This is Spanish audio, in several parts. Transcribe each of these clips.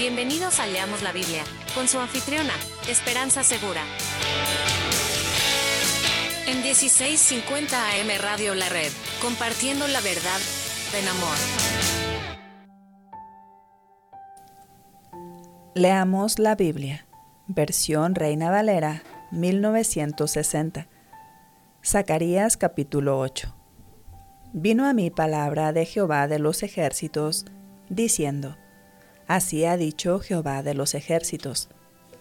Bienvenidos a Leamos la Biblia, con su anfitriona, Esperanza Segura. En 1650 AM Radio La Red, compartiendo la verdad en amor. Leamos la Biblia, versión Reina Valera, 1960. Zacarías capítulo 8. Vino a mí palabra de Jehová de los ejércitos, diciendo: Así ha dicho Jehová de los ejércitos: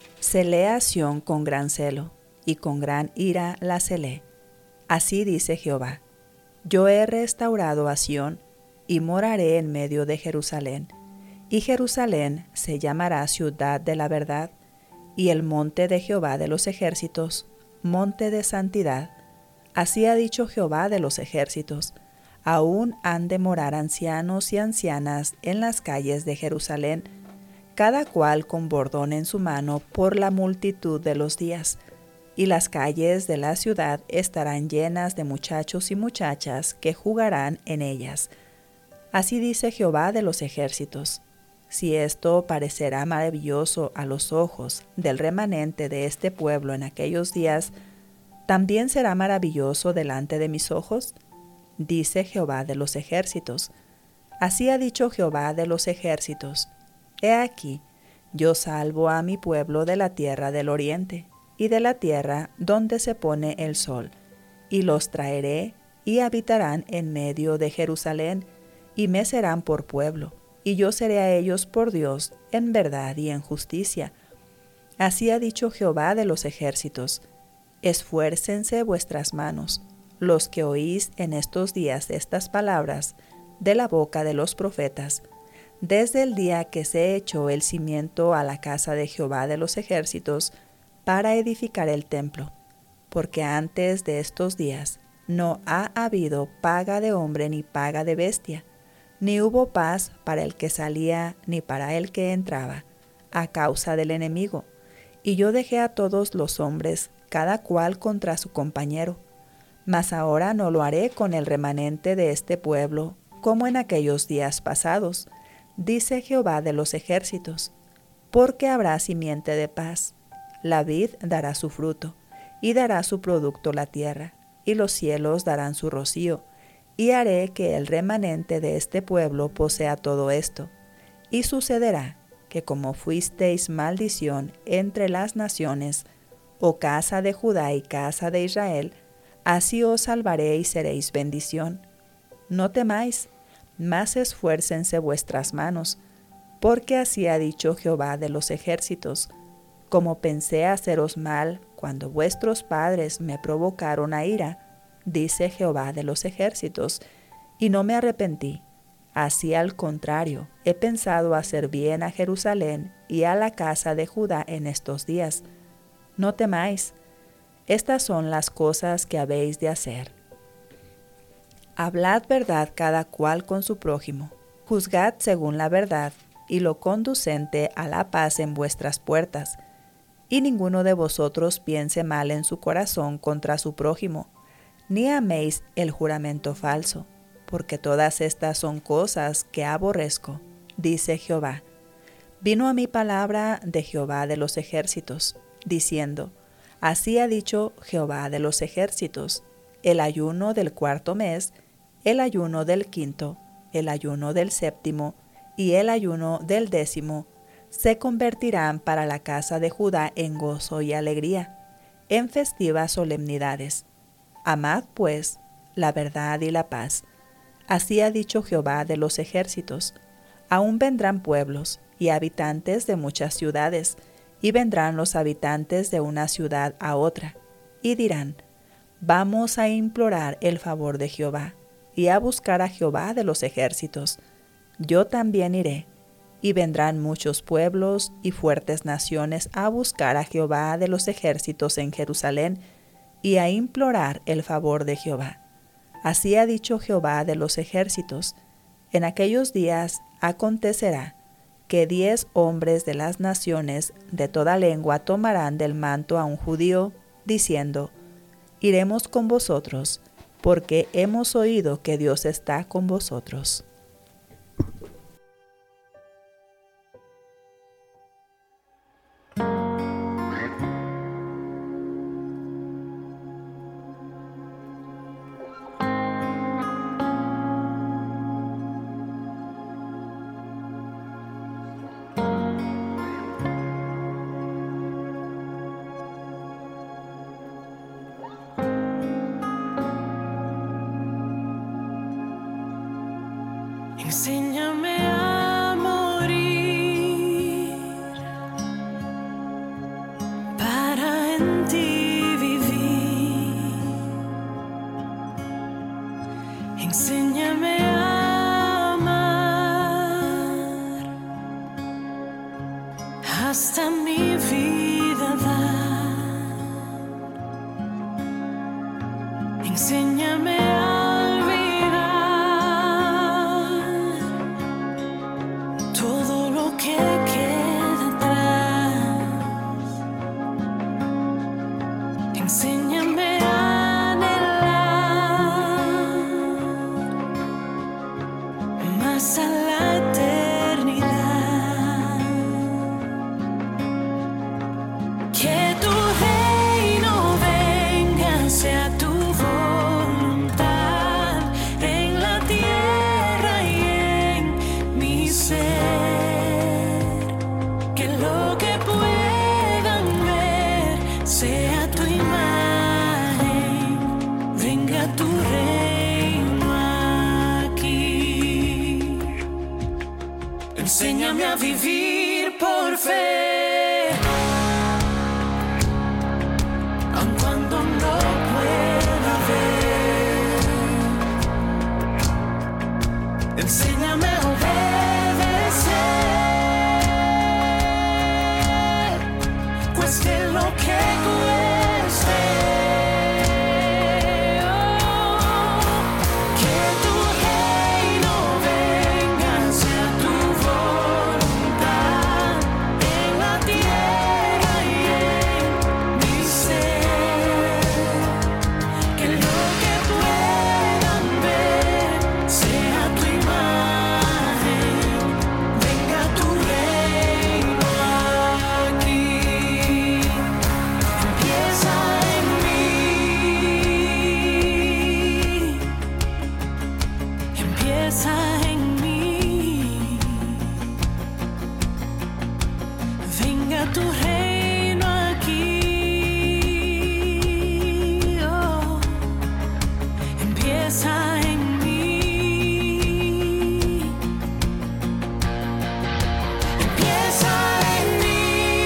celé a Sión con gran celo, y con gran ira la celé. Así dice Jehová: yo he restaurado a Sión, y moraré en medio de Jerusalén, y Jerusalén se llamará ciudad de la verdad, y el monte de Jehová de los ejércitos, monte de santidad. Así ha dicho Jehová de los ejércitos: aún han de morar ancianos y ancianas en las calles de Jerusalén, cada cual con bordón en su mano por la multitud de los días, y las calles de la ciudad estarán llenas de muchachos y muchachas que jugarán en ellas. Así dice Jehová de los ejércitos: si esto parecerá maravilloso a los ojos del remanente de este pueblo en aquellos días, ¿también será maravilloso delante de mis ojos? Dice Jehová de los ejércitos. Así ha dicho Jehová de los ejércitos: he aquí, yo salvo a mi pueblo de la tierra del oriente, y de la tierra donde se pone el sol, y los traeré, y habitarán en medio de Jerusalén, y me serán por pueblo, y yo seré a ellos por Dios en verdad y en justicia. Así ha dicho Jehová de los ejércitos: esfuércense vuestras manos, los que oís en estos días estas palabras de la boca de los profetas, desde el día que se echó el cimiento a la casa de Jehová de los ejércitos para edificar el templo, porque antes de estos días no ha habido paga de hombre ni paga de bestia, ni hubo paz para el que salía ni para el que entraba, a causa del enemigo. Y yo dejé a todos los hombres, cada cual contra su compañero. Mas ahora no lo haré con el remanente de este pueblo, como en aquellos días pasados, dice Jehová de los ejércitos, porque habrá simiente de paz. La vid dará su fruto, y dará su producto la tierra, y los cielos darán su rocío, y haré que el remanente de este pueblo posea todo esto. Y sucederá que como fuisteis maldición entre las naciones, oh casa de Judá y casa de Israel, así os salvaré y seréis bendición. No temáis, mas esfuércense vuestras manos, porque así ha dicho Jehová de los ejércitos: como pensé haceros mal cuando vuestros padres me provocaron a ira, dice Jehová de los ejércitos, y no me arrepentí. Así al contrario, he pensado hacer bien a Jerusalén y a la casa de Judá en estos días. No temáis. Estas son las cosas que habéis de hacer. Hablad verdad cada cual con su prójimo, juzgad según la verdad, y lo conducente a la paz en vuestras puertas. Y ninguno de vosotros piense mal en su corazón contra su prójimo, ni améis el juramento falso, porque todas estas son cosas que aborrezco, dice Jehová. Vino a mí palabra de Jehová de los ejércitos, diciendo: así ha dicho Jehová de los ejércitos: el ayuno del cuarto mes, el ayuno del quinto, el ayuno del séptimo y el ayuno del 10º se convertirán para la casa de Judá en gozo y alegría, en festivas solemnidades. Amad, pues, la verdad y la paz. Así ha dicho Jehová de los ejércitos: aún vendrán pueblos y habitantes de muchas ciudades, y vendrán los habitantes de una ciudad a otra, y dirán: vamos a implorar el favor de Jehová, y a buscar a Jehová de los ejércitos. Yo también iré, y vendrán muchos pueblos y fuertes naciones a buscar a Jehová de los ejércitos en Jerusalén, y a implorar el favor de Jehová. Así ha dicho Jehová de los ejércitos: en aquellos días acontecerá que 10 hombres de las naciones de toda lengua tomarán del manto a un judío, diciendo: iremos con vosotros, porque hemos oído que Dios está con vosotros. Enséñame a morir para en ti vivir. Enséñame a amar hasta mi vida dar. Enséñame a enséñame a anhelar más a la eternidad. Que tu reino venga, sea tu voluntad en la tierra y en mi ser. Que lo que puedan ver sea tu imagen, venga tu reino aquí. Enséñame a vivir por fe, aun cuando no pueda ver. Enséñame a obedecer, cueste lo que cueste. Que tu reino venga, sea tu voluntad en la tierra y en mi ser. Que lo que puedan ver sea tu imagen, venga tu reino aquí. Empieza en mí, empieza en mí. Venga tu reino aquí. Oh, empieza en mí. Empieza en mí.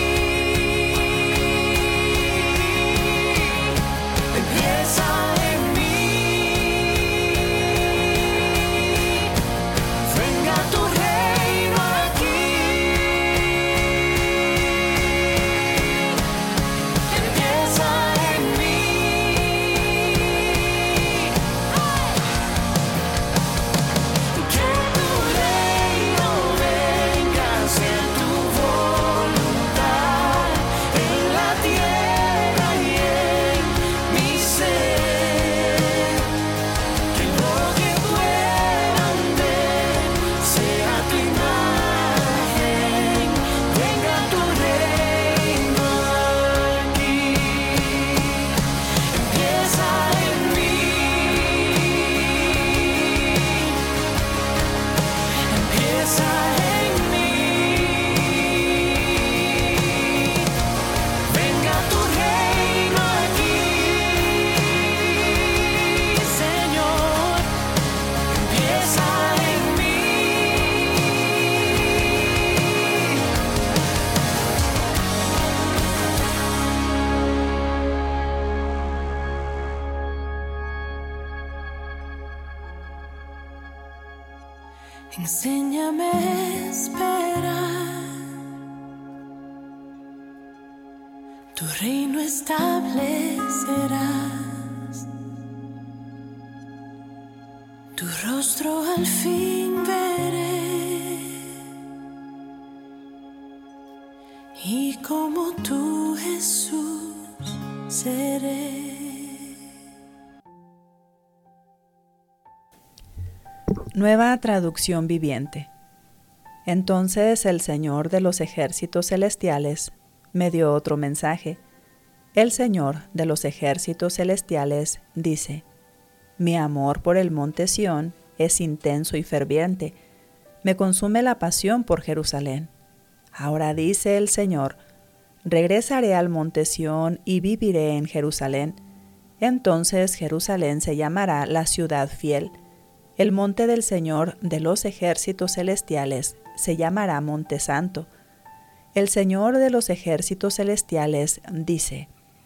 Empieza en mí. Venga tu reino aquí. Empieza en mí. Que tu reino venga, sea tu voluntad en la tierra y en mi ser. Que lo que puedan ver sea tu imagen, venga tu reino aquí. Empieza en mí. Empieza en mí. Venga tu reino aquí, Señor. Empieza en mí. Enséñame a esperar, tu reino establecerás, tu rostro al fin veré, y como tú, Jesús, seré. Nueva traducción viviente. Entonces el Señor de los ejércitos celestiales me dio otro mensaje. El Señor de los ejércitos celestiales dice: Mi amor por el monte Sión es intenso y ferviente. Me consume la pasión por Jerusalén. Ahora dice el Señor: regresaré al monte Sión y viviré en Jerusalén. Entonces Jerusalén se llamará la ciudad fiel, El monte del Señor de los ejércitos celestiales se llamará Monte Santo. El Señor de los ejércitos celestiales dice: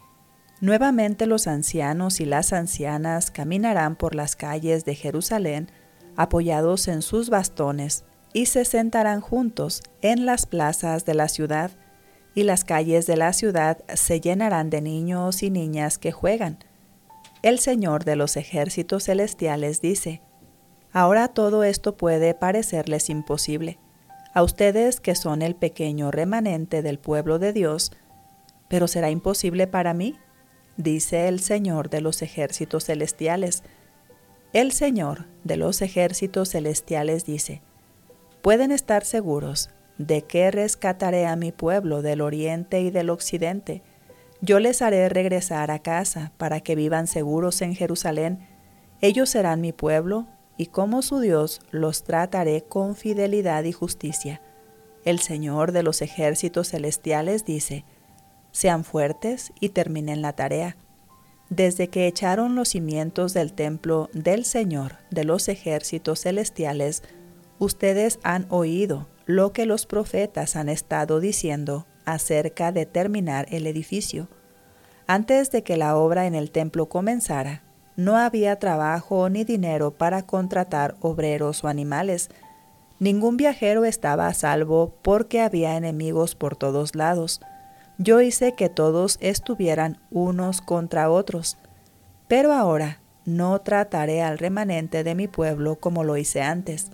Nuevamente los ancianos y las ancianas caminarán por las calles de Jerusalén, apoyados en sus bastones, y se sentarán juntos en las plazas de la ciudad, y las calles de la ciudad se llenarán de niños y niñas que juegan. El Señor de los ejércitos celestiales dice: Ahora todo esto puede parecerles imposible a ustedes que son el pequeño remanente del pueblo de Dios, pero ¿será imposible para mí?, dice el Señor de los ejércitos celestiales. El Señor de los ejércitos celestiales dice: Pueden estar seguros de que rescataré a mi pueblo del oriente y del occidente. Yo les haré regresar a casa para que vivan seguros en Jerusalén. Ellos serán mi pueblo, y como su Dios los trataré con fidelidad y justicia. El Señor de los ejércitos celestiales dice: Sean fuertes y terminen la tarea. Desde que echaron los cimientos del templo del Señor de los ejércitos celestiales, ustedes han oído lo que los profetas han estado diciendo acerca de terminar el edificio. Antes de que la obra en el templo comenzara, no había trabajo ni dinero para contratar obreros o animales. Ningún viajero estaba a salvo porque había enemigos por todos lados. Yo hice que todos estuvieran unos contra otros. Pero ahora no trataré al remanente de mi pueblo como lo hice antes,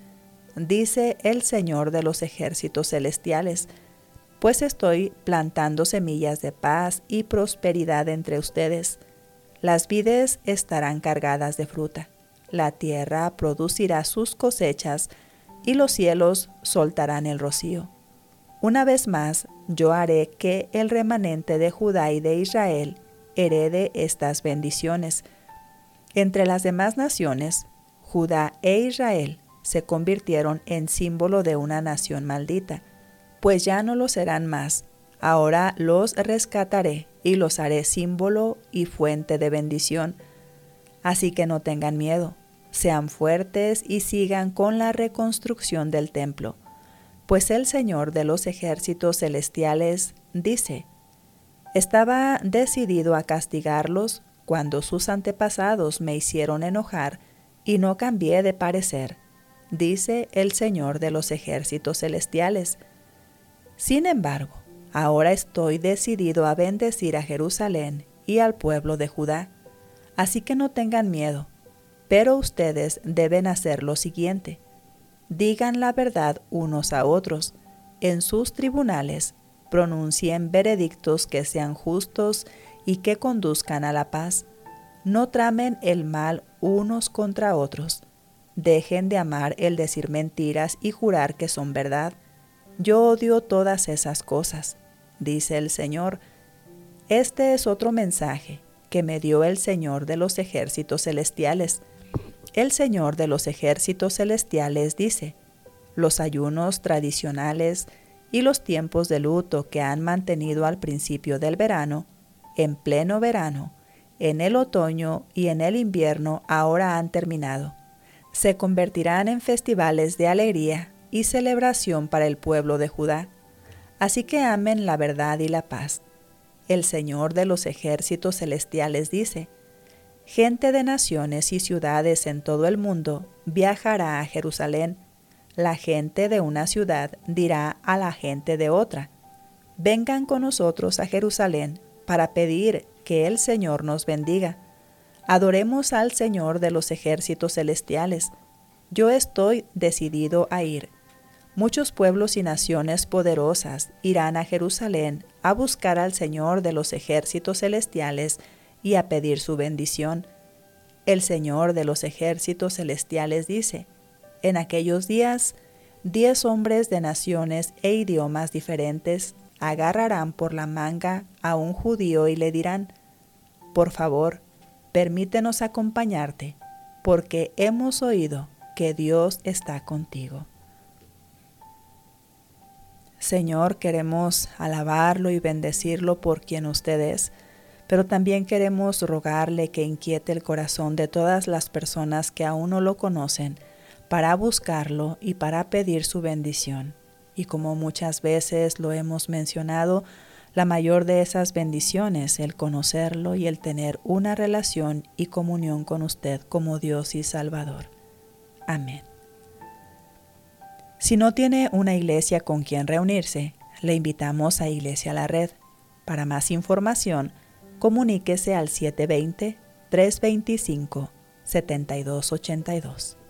dice el Señor de los ejércitos celestiales, pues estoy plantando semillas de paz y prosperidad entre ustedes. Las vides estarán cargadas de fruta, la tierra producirá sus cosechas y los cielos soltarán el rocío. Una vez más, yo haré que el remanente de Judá y de Israel herede estas bendiciones. Entre las demás naciones, Judá e Israel se convirtieron en símbolo de una nación maldita, pues ya no lo serán más. Ahora los rescataré y los haré símbolo y fuente de bendición. Así que no tengan miedo, sean fuertes y sigan con la reconstrucción del templo, pues el Señor de los ejércitos celestiales dice: Estaba decidido a castigarlos cuando sus antepasados me hicieron enojar y no cambié de parecer, dice el Señor de los ejércitos celestiales. Sin embargo, ahora estoy decidido a bendecir a Jerusalén y al pueblo de Judá. Así que no tengan miedo, pero ustedes deben hacer lo siguiente: digan la verdad unos a otros. En sus tribunales pronuncien veredictos que sean justos y que conduzcan a la paz. No tramen el mal unos contra otros. Dejen de amar el decir mentiras y jurar que son verdad. Yo odio todas esas cosas, dice el Señor. Este es otro mensaje que me dio el Señor de los ejércitos celestiales. El Señor de los ejércitos celestiales dice: los ayunos tradicionales y los tiempos de luto que han mantenido al principio del verano, en pleno verano, en el otoño y en el invierno ahora han terminado. Se convertirán en festivales de alegría y celebración para el pueblo de Judá. Así que amen la verdad y la paz. El Señor de los ejércitos celestiales dice: gente de naciones y ciudades en todo el mundo viajará a Jerusalén. La gente de una ciudad dirá a la gente de otra: vengan con nosotros a Jerusalén para pedir que el Señor nos bendiga. Adoremos al Señor de los ejércitos celestiales. Yo estoy decidido a ir. Muchos pueblos y naciones poderosas irán a Jerusalén a buscar al Señor de los ejércitos celestiales y a pedir su bendición. El Señor de los ejércitos celestiales dice: en aquellos días, 10 hombres de naciones e idiomas diferentes agarrarán por la manga a un judío y le dirán: por favor, permítenos acompañarte, porque hemos oído que Dios está contigo. Señor, queremos alabarlo y bendecirlo por quien usted es, pero también queremos rogarle que inquiete el corazón de todas las personas que aún no lo conocen, para buscarlo y para pedir su bendición. Y como muchas veces lo hemos mencionado, la mayor de esas bendiciones, el conocerlo y el tener una relación y comunión con usted como Dios y Salvador. Amén. Si no tiene una iglesia con quien reunirse, le invitamos a Iglesia La Red. Para más información, comuníquese al 720-325-7282.